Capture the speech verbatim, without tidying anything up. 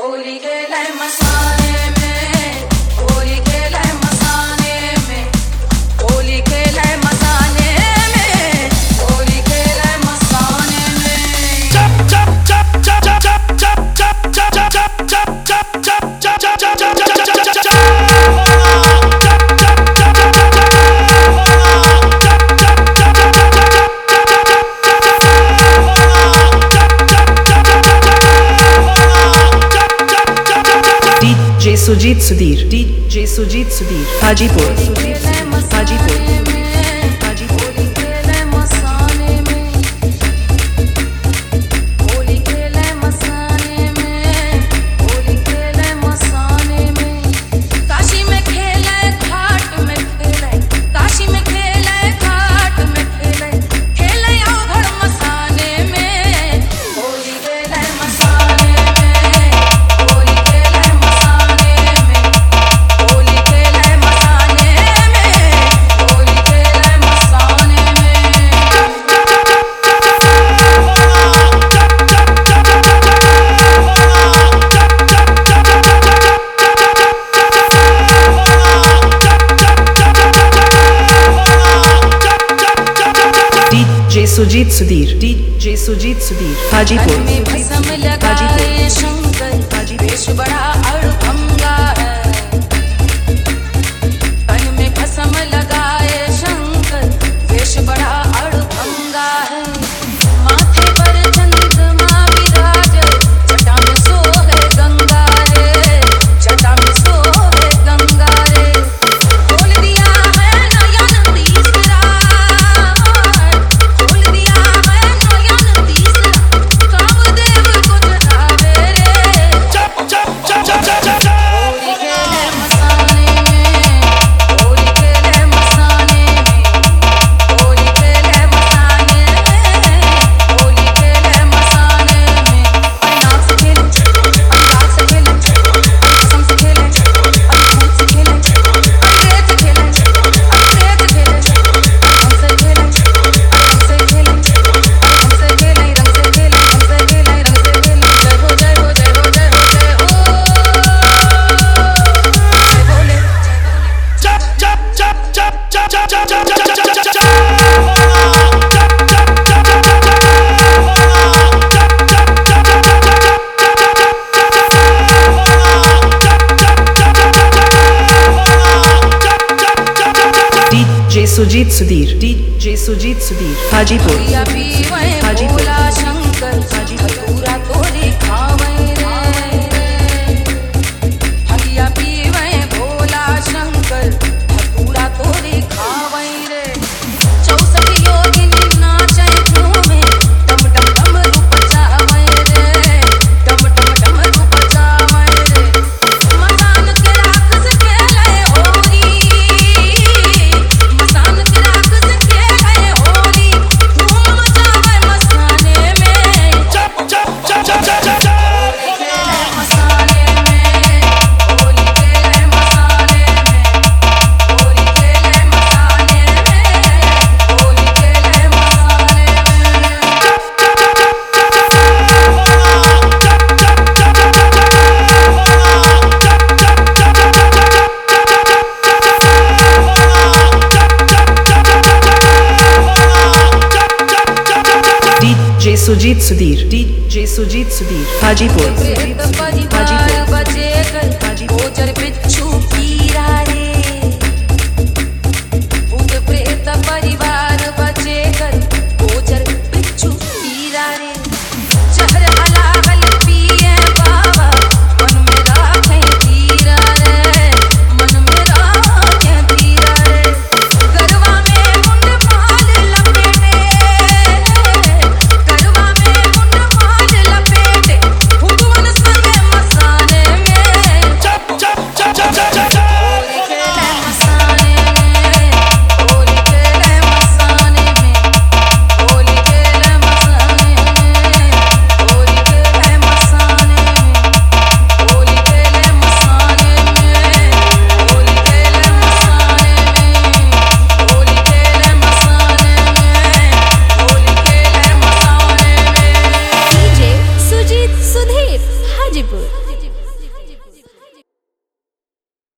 होली खेले मसाने में, होली खेले मसाने में, होली खेले मसाने में, होली खेले मसाने में। चप चप चप चप चप चप चप चप चप चप चप चप चप चप चप DJ Sujeet Sudhir, DJ Sujeet Sudhir, Hajipur, Hajipur, Sujeet Sudhir, DJ Sujeet Sudhir, Hajipur, Hajipur, Shankar वेश बड़ा अड़भंगा है, तन में भस्म लगाए शंकर वेश बड़ा अड़भंगा है, माथे पर चंद्रमा विराजे, जटा में सोहे गंगा रे, जटा में सोहे गंगा रे, खोल दिया है नयन तीसरा, सुजीत सुधीर, डीजे सुजीत सुधीर, हाजीपुर, हाजीपुर, शंकर पूरा तोरे खावे रे, हलिया पीवे भोला शंकर पूरा तोरे खावे रे, चौसठ योगिनी नाचे घूमे, टम टम टम रूप जावे रे, टम टम टम रूप जावे रे, मसान के राक्षस खेले होली, सुजीत सुधीर, डीजे सुजीत सुधीर, हाजीपुर।